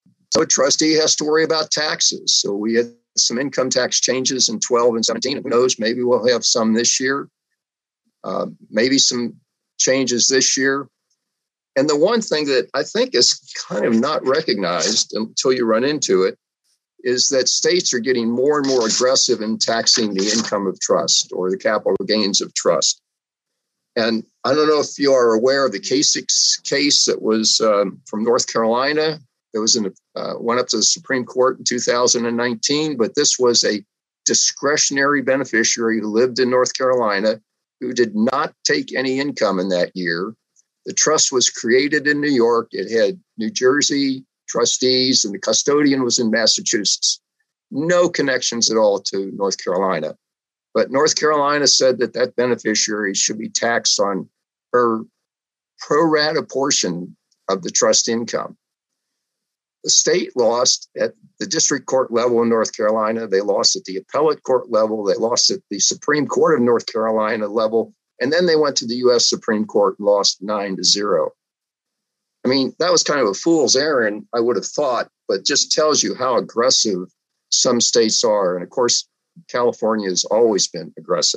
So a trustee has to worry about taxes. So we had some income tax changes in 12 and 17. Who knows, maybe we'll have some this year, maybe some changes this year. And the one thing that I think is kind of not recognized until you run into it is that states are getting more and more aggressive in taxing the income of trust or the capital gains of trust. And I don't know if you are aware of the Kasich case that was from North Carolina. It was went up to the Supreme Court in 2019, but this was a discretionary beneficiary who lived in North Carolina who did not take any income in that year. The trust was created in New York. It had New Jersey trustees, and the custodian was in Massachusetts. No connections at all to North Carolina. But North Carolina said that that beneficiary should be taxed on her pro rata portion of the trust income. The state lost at the district court level in North Carolina. They lost at the appellate court level. They lost at the Supreme Court of North Carolina level. And then they went to the U.S. Supreme Court and lost 9-0. I mean, that was kind of a fool's errand, I would have thought, but just tells you how aggressive some states are. And of course, California has always been aggressive.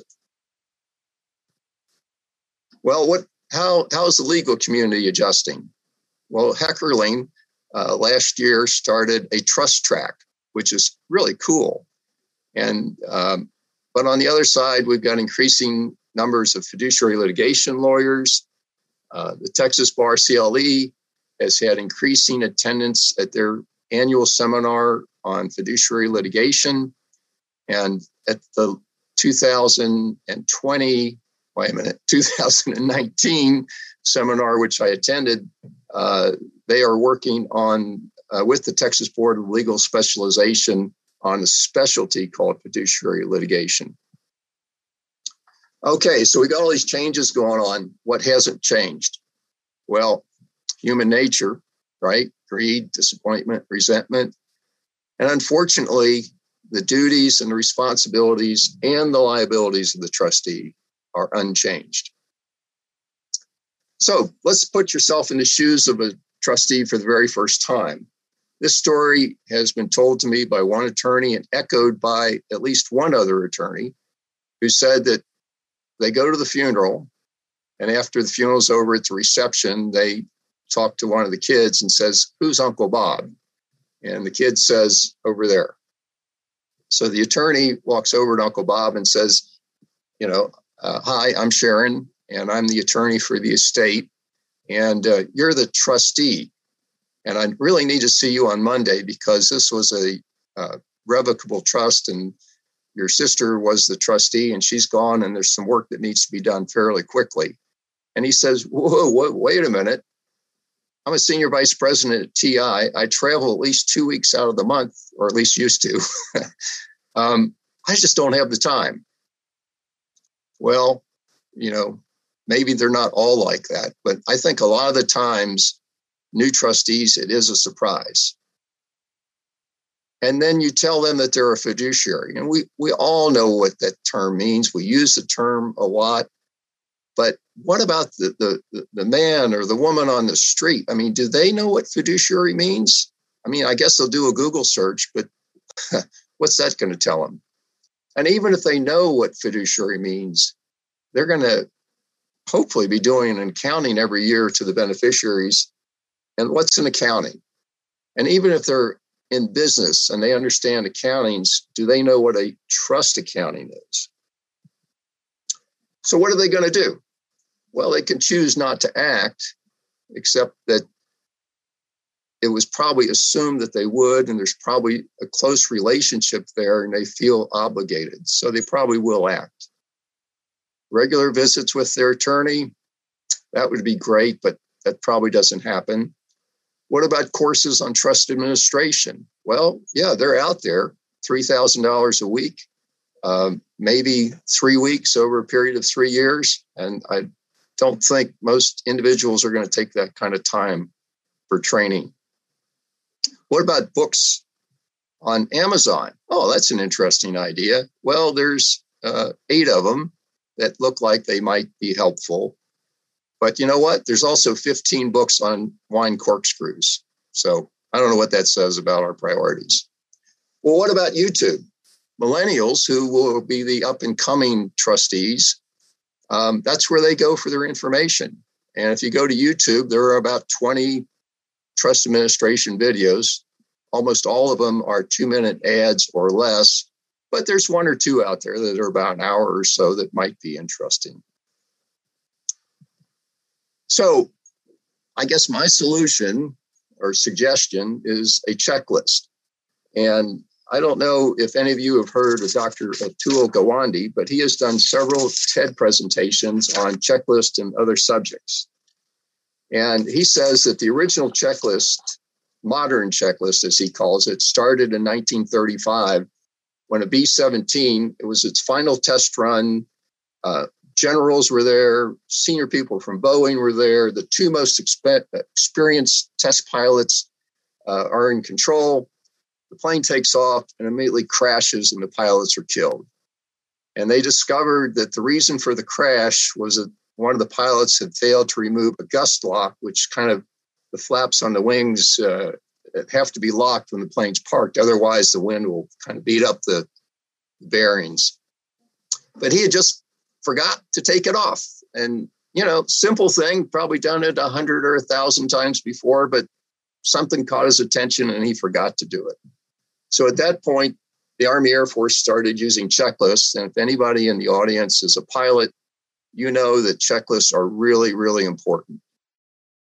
Well, how is the legal community adjusting? Well, Heckerling last year started a trust track, which is really cool. And but on the other side, we've got increasing numbers of fiduciary litigation lawyers. The Texas Bar CLE has had increasing attendance at their annual seminar on fiduciary litigation. And at the 2019 seminar, which I attended, they are working on, with the Texas Board of Legal Specialization, on a specialty called fiduciary litigation. Okay, so we got all these changes going on. What hasn't changed? Well, human nature, right? Greed, disappointment, resentment. And unfortunately, the duties and the responsibilities and the liabilities of the trustee are unchanged. So let's put yourself in the shoes of a trustee for the very first time. This story has been told to me by one attorney and echoed by at least one other attorney who said that they go to the funeral, and after the funeral's over at the reception, they talk to one of the kids and says, "Who's Uncle Bob?" And the kid says, "Over there." So the attorney walks over to Uncle Bob and says, "Hi, I'm Sharon, and I'm the attorney for the estate, and you're the trustee. And I really need to see you on Monday because this was a revocable trust, and your sister was the trustee, and she's gone, and there's some work that needs to be done fairly quickly." And he says, "Whoa, wait a minute. I'm a senior vice president at TI. I travel at least 2 weeks out of the month, or at least used to. I just don't have the time." Well, maybe they're not all like that, but I think a lot of the times, new trustees, it is a surprise. And then you tell them that they're a fiduciary. And we all know what that term means. We use the term a lot. But what about the man or the woman on the street? I mean, do they know what fiduciary means? I mean, I guess they'll do a Google search, but what's that going to tell them? And even if they know what fiduciary means, they're going to hopefully be doing an accounting every year to the beneficiaries. And what's an accounting? And even if they're in business and they understand accountings, do they know what a trust accounting is? So what are they going to do? Well, they can choose not to act, except that it was probably assumed that they would, and there's probably a close relationship there, and they feel obligated. So they probably will act. Regular visits with their attorney, that would be great, but that probably doesn't happen. What about courses on trust administration? Well, yeah, they're out there, $3,000 a week, maybe 3 weeks over a period of 3 years. And I don't think most individuals are going to take that kind of time for training. What about books on Amazon? Oh, that's an interesting idea. Well, there's 8 of them that look like they might be helpful. But you know what? There's also 15 books on wine corkscrews. So I don't know what that says about our priorities. Well, what about YouTube? Millennials, who will be the up and coming trustees, that's where they go for their information. And if you go to YouTube, there are about 20 trust administration videos. Almost all of them are 2-minute ads or less, but there's one or two out there that are about an hour or so that might be interesting. So I guess my solution or suggestion is a checklist. And I don't know if any of you have heard of Dr. Atul Gawande, but he has done several TED presentations on checklists and other subjects. And he says that the original checklist, modern checklist, as he calls it, started in 1935 when a B-17, it was its final test run. Generals were there, senior people from Boeing were there. The two most experienced test pilots are in control. The plane takes off and immediately crashes, and the pilots are killed. And they discovered that the reason for the crash was that one of the pilots had failed to remove a gust lock, which kind of the flaps on the wings have to be locked when the plane's parked. Otherwise, the wind will kind of beat up the bearings. But he had just forgot to take it off. And, simple thing, probably done it 100 or 1,000 times before, but something caught his attention and he forgot to do it. So at that point, the Army Air Force started using checklists. And if anybody in the audience is a pilot, you know that checklists are really, really important.